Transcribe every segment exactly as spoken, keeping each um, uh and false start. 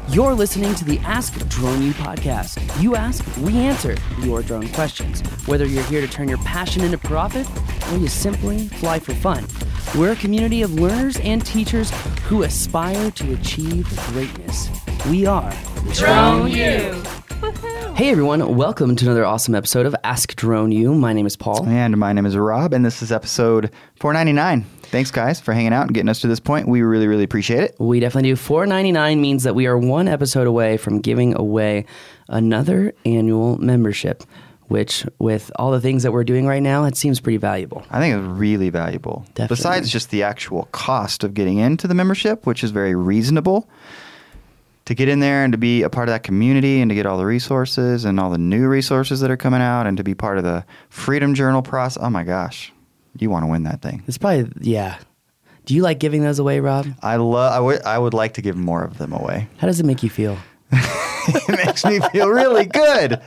You're listening to the Ask Drone U podcast. You ask, we answer your drone questions. Whether you're here to turn your passion into profit or you simply fly for fun, we're a community of learners and teachers who aspire to achieve greatness. We are Drone U. Hey everyone, welcome to another awesome episode of Ask Drone U. My name is Paul. And my name is Rob, and this is episode four ninety-nine. Thanks, guys, for hanging out and getting us to this point. We really, really appreciate it. We definitely do. four ninety-nine means that we are one episode away from giving away another annual membership, which, with all the things that we're doing right now, it seems pretty valuable. I think it's really valuable. Definitely. Besides just the actual cost of getting into the membership, which is very reasonable, to get in there and to be a part of that community and to get all the resources and all the new resources that are coming out and to be part of the Freedom Journal process. Oh, my gosh. You want to win that thing. It's probably, yeah. Do you like giving those away, Rob? I love. I would. I would like to give more of them away. How does it make you feel? It makes me feel really good.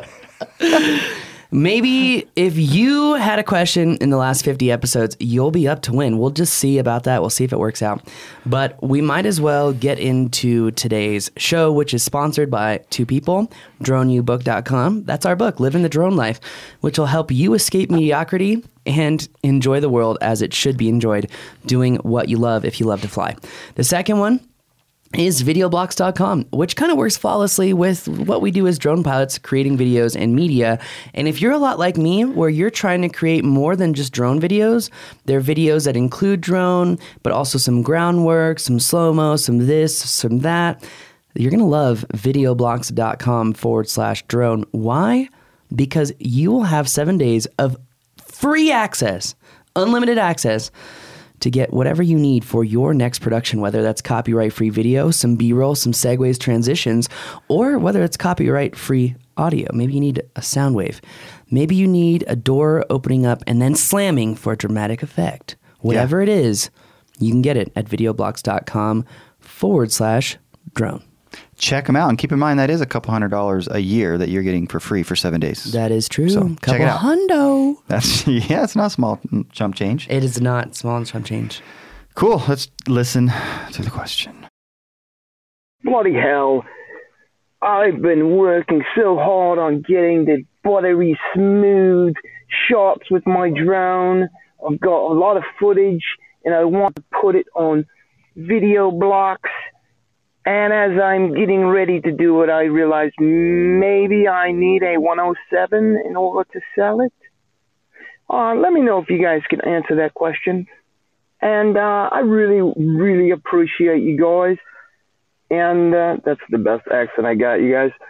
Maybe if you had a question in the last fifty episodes, you'll be up to win. We'll just see about that. We'll see if it works out. But we might as well get into today's show, which is sponsored by two people, drone u book dot com. That's our book, Living the Drone Life, which will help you escape mediocrity and enjoy the world as it should be enjoyed, doing what you love if you love to fly. The second one is video blocks dot com, which kind of works flawlessly with what we do as drone pilots, creating videos and media. And if you're a lot like me, where you're trying to create more than just drone videos, they're videos that include drone, but also some ground work, some slow-mo, some this, some that, you're going to love video blocks dot com forward slash drone. Why? Because you will have seven days of free access, unlimited access, to get whatever you need for your next production, whether that's copyright-free video, some B-roll, some segues, transitions, or whether it's copyright-free audio. Maybe you need a sound wave. Maybe you need a door opening up and then slamming for a dramatic effect. Whatever Yeah. it is, you can get it at video blocks dot com forward slash drone. Check them out. And keep in mind, that is a couple hundred dollars a year that you're getting for free for seven days. That is true. So, Couple check it out. hundo. That's yeah, it's not a small chump change. It is not small and chump change. Cool. Let's listen to the question. Bloody hell. I've been working so hard on getting the buttery smooth shots with my drone. I've got a lot of footage and I want to put it on video blocks. And as I'm getting ready to do it, I realized maybe I need a one oh seven in order to sell it. Uh, let me know if you guys can answer that question. And uh, I really, really appreciate you guys. And uh, that's the best accent I got, you guys.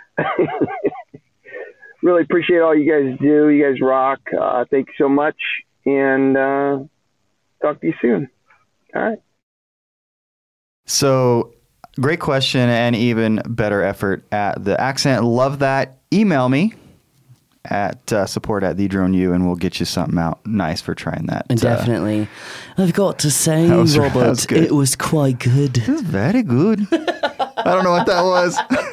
Really appreciate all you guys do. You guys rock. Uh, thank you so much. And uh, talk to you soon. All right. So, great question and even better effort at the accent. Love that. Email me at uh, support at the drone u and we'll get you something out nice for trying that. And definitely. Uh, I've got to say, that was, Robert, that was good. it was quite good. It was very good. I don't know what that was.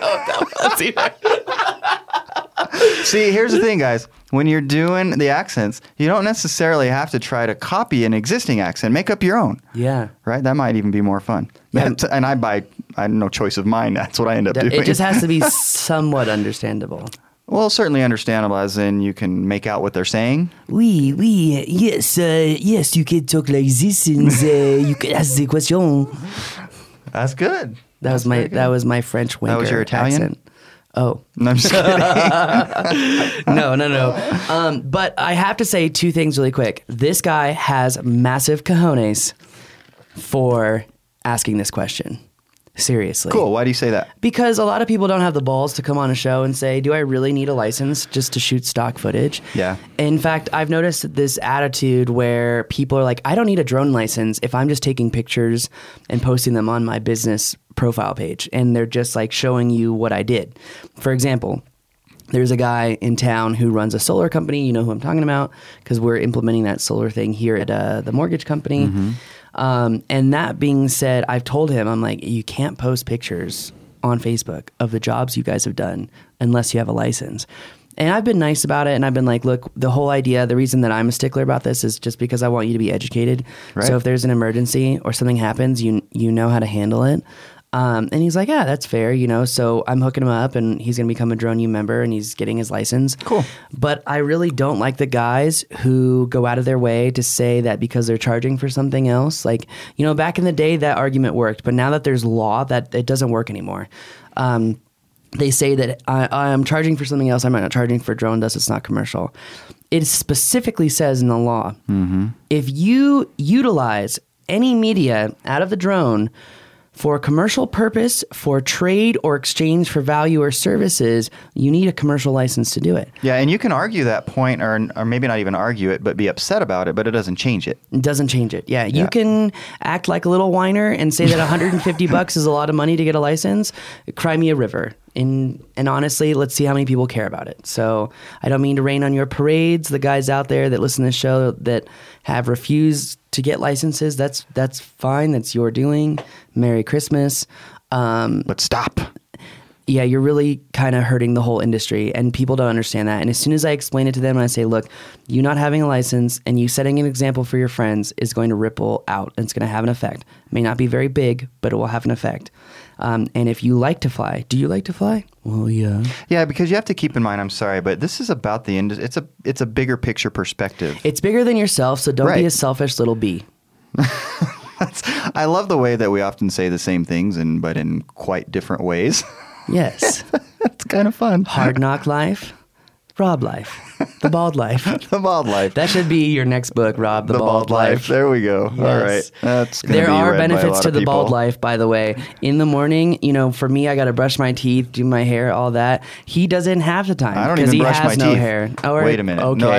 See, here's the thing, guys. When you're doing the accents, you don't necessarily have to try to copy an existing accent. Make up your own. Yeah. Right? That might even be more fun. Yeah. And, and I, by I have no choice of mine, that's what I end up doing. It just has to be somewhat understandable. Well, certainly understandable, as in you can make out what they're saying. Oui, oui, yes, uh, yes, you can talk like this and uh, you can ask the question. That's good. That was my that was my French wanker That was your Italian? accent. Oh. No, I'm just kidding. no, no, no. Um, but I have to say two things really quick. This guy has massive cojones for asking this question. Seriously. Cool. Why do you say that? Because a lot of people don't have the balls to come on a show and say, do I really need a license just to shoot stock footage? Yeah. In fact, I've noticed this attitude where people are like, I don't need a drone license if I'm just taking pictures and posting them on my business profile page. And they're just like showing you what I did. For example, there's a guy in town who runs a solar company. You know who I'm talking about because we're implementing that solar thing here at uh, the mortgage company. Mm-hmm. Um, and that being said, I've told him, I'm like, you can't post pictures on Facebook of the jobs you guys have done unless you have a license. And I've been nice about it. And I've been like, look, the whole idea, the reason that I'm a stickler about this is just because I want you to be educated. Right. So if there's an emergency or something happens, you you know how to handle it. Um, and he's like, yeah, that's fair, you know. So I'm hooking him up, and he's going to become a Drone U member, and he's getting his license. Cool. But I really don't like the guys who go out of their way to say that because they're charging for something else. Like, you know, back in the day, that argument worked, but now that there's law, that it doesn't work anymore. Um, they say that I, I'm charging for something else. I'm not charging for drone dust. It's not commercial. It specifically says in the law, mm-hmm. if you utilize any media out of the drone for commercial purpose, for trade or exchange for value or services, you need a commercial license to do it. Yeah, and you can argue that point, or or maybe not even argue it, but be upset about it, but it doesn't change it. It doesn't change it. Yeah, you Yeah. can act like a little whiner and say that one hundred fifty bucks is a lot of money to get a license. Cry me a river. And, and honestly, let's see how many people care about it. So I don't mean to rain on your parades. The guys out there that listen to the show that have refused to get licenses, that's that's fine. That's your doing. Merry Christmas. Um, But stop. yeah, you're really kind of hurting the whole industry, and people don't understand that. And as soon as I explain it to them and I say, look, you not having a license and you setting an example for your friends is going to ripple out, and it's going to have an effect. It may not be very big, but it will have an effect. Um, and if you like to fly, do you like to fly? Well, yeah. Yeah, because you have to keep in mind, I'm sorry, but this is about the industry. It's a, it's a bigger picture perspective. It's bigger than yourself, so don't Right. be a selfish little bee. That's, I love the way that we often say the same things, and but in quite different ways. Yes. It's kind of fun. Hard knock life, Rob life, the bald life. The bald life. That should be your next book, Rob, the, bald, life. There we go. All Yes. right. That's gonna there be are read by a benefits lot to of the bald people. life, by the way. In the morning, you know, for me, I got to brush my teeth, do my hair, all that. He doesn't have the time I don't because even he brush has my no teeth. hair. All right. Wait a minute. Okay. No,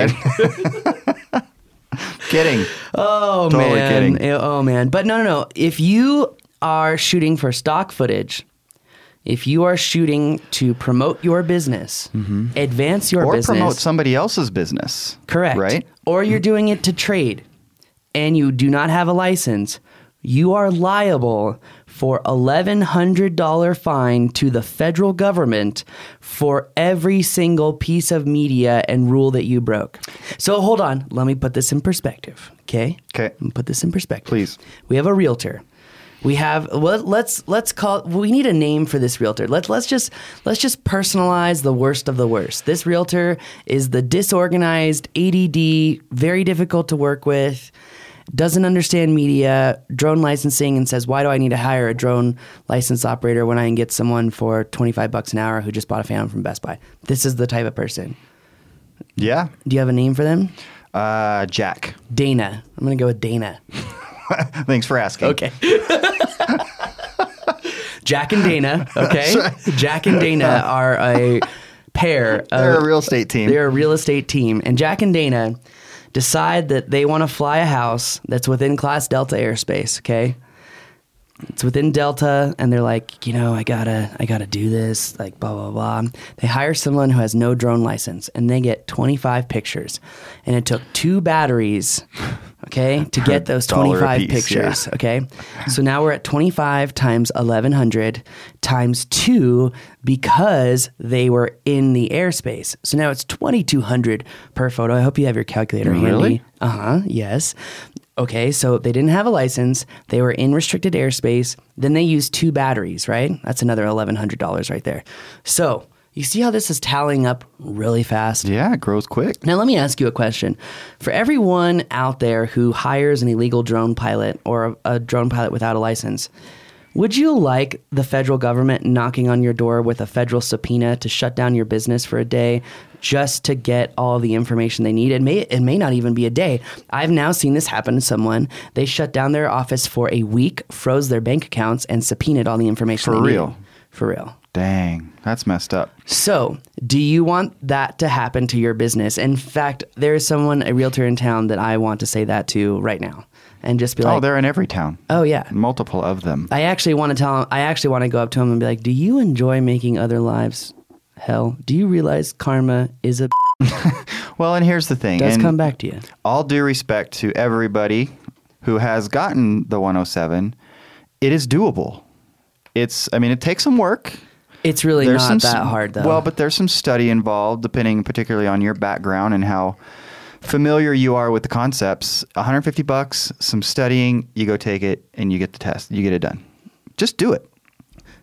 I- Kidding. Oh Totally man. kidding. Eh, Oh man. But no, no, no. If you are shooting for stock footage, if you are shooting to promote your business, advance your Or business, promote somebody else's business. correct, Right? or you're doing it to trade, and you do not have a license, you are liable for eleven hundred dollars fine to the federal government for every single piece of media and rule that you broke. So hold on, let me put this in perspective, okay? Okay. Let me put this in perspective. Please. We have a realtor. We have well, let's let's call we need a name for this realtor. Let's let's just let's just personalize the worst of the worst. This realtor is the disorganized, A D D, very difficult to work with, doesn't understand media, drone licensing, and says, why do I need to hire a drone license operator when I can get someone for twenty-five bucks an hour who just bought a Phantom from Best Buy? This is the type of person. Yeah. Do you have a name for them? Uh, Jack. Dana. I'm going to go with Dana. Thanks for asking. Okay. Jack and Dana, okay? That's right. Jack and Dana are a pair. They're of- a real estate team. They're a real estate team. And Jack and Dana decide that they want to fly a house that's within Class Delta airspace, okay? It's within Delta, and they're like, you know, I gotta, I gotta do this, like blah blah blah. They hire someone who has no drone license, and they get twenty-five pictures, and it took two batteries, okay, to get those dollar a twenty-five piece, pictures, yeah. okay. So now we're at twenty-five times eleven hundred times two because they were in the airspace. So now it's twenty-two hundred per photo. I hope you have your calculator handy. Really? Uh huh. Yes. Okay, so they didn't have a license. They were in restricted airspace. Then they used two batteries, right? That's another eleven hundred dollars right there. So you see how this is tallying up really fast? Yeah, it grows quick. Now, let me ask you a question. For everyone out there who hires an illegal drone pilot or a, a drone pilot without a license, would you like the federal government knocking on your door with a federal subpoena to shut down your business for a day just to get all the information they need? It may, it may not even be a day. I've now seen this happen to someone. They shut down their office for a week, froze their bank accounts, and subpoenaed all the information For they real? needed. For real. Dang, that's messed up. So, do you want that to happen to your business? In fact, there is someone, a realtor in town, that I want to say that to right now, and just be like, Oh, they're in every town. "Oh yeah." Multiple of them. I actually want to tell him. I actually want to go up to him and be like, "Do you enjoy making other lives hell? Do you realize karma is a Well, and here's the thing. does and come back to you?" all due respect to everybody who has gotten the one oh seven, it is doable. It's, I mean, it takes some work. It's really There's not some that s- hard, though. Well, but there's some study involved, depending particularly on your background and how familiar you are with the concepts. one hundred fifty bucks, some studying, you go take it, and you get the test. You get it done. Just do it.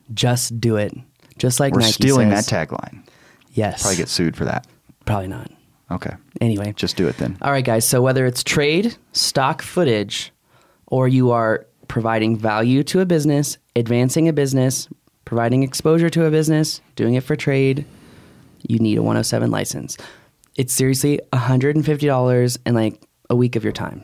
Just do it. Just like We're Nike stealing says. that tagline. Yes. Probably get sued for that. Probably not. Okay. Anyway. Just do it then. All right, guys. So whether it's trade, stock footage, or you are providing value to a business, advancing a business, providing exposure to a business, doing it for trade, you need a one oh seven license. It's seriously one hundred fifty dollars and like a week of your time.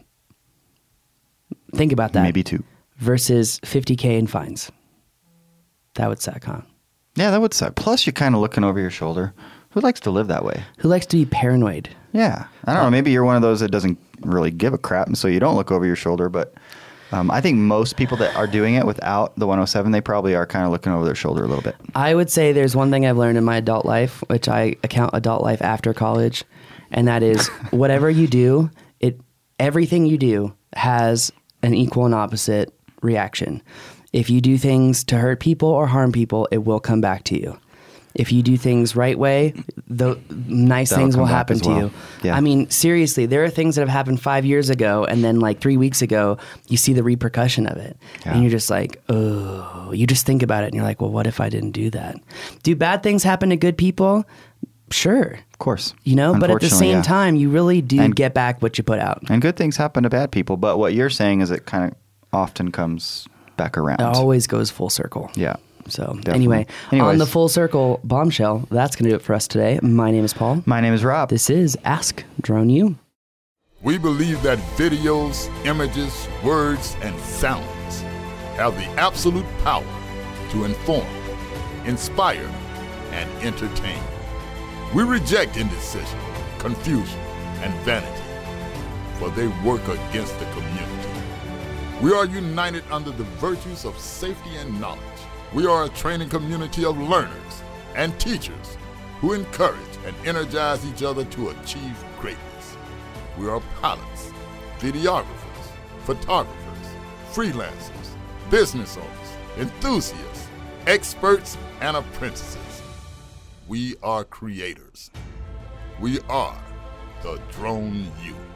Think about that. Maybe two. Versus fifty K in fines. That would suck, huh? Yeah, that would suck. Plus, you're kind of looking over your shoulder. Who likes to live that way? Who likes to be paranoid? Yeah. I don't know. Maybe you're one of those that doesn't really give a crap, and so you don't look over your shoulder. But um, I think most people that are doing it without the one oh seven, they probably are kind of looking over their shoulder a little bit. I would say there's one thing I've learned in my adult life, which I account adult life after college, and that is whatever you do, it everything you do has an equal and opposite reaction. If you do things to hurt people or harm people, it will come back to you. If you do things right way, the nice That'll things come will back happen as to well. you. Yeah. I mean, seriously, there are things that have happened five years ago, and then like three weeks ago, you see the repercussion of it. Yeah. And you're just like, oh, you just think about it, and you're like, well, what if I didn't do that? Do bad things happen to good people? Sure. Of course. You know, but at the Unfortunately, same yeah. time, you really do And- get back what you put out. And good things happen to bad people. But what you're saying is it kind of often comes back around. It always goes full circle. Yeah. So Definitely. anyway, Anyways. on the full circle bombshell, that's going to do it for us today. My name is Paul. My name is Rob. This is Ask Drone U. We believe that videos, images, words, and sounds have the absolute power to inform, inspire, and entertain. We reject indecision, confusion, and vanity, for they work against the community. We are united under the virtues of safety and knowledge. We are a training community of learners and teachers who encourage and energize each other to achieve greatness. We are pilots, videographers, photographers, freelancers, business owners, enthusiasts, experts, and apprentices. We are creators. We are the Drone U.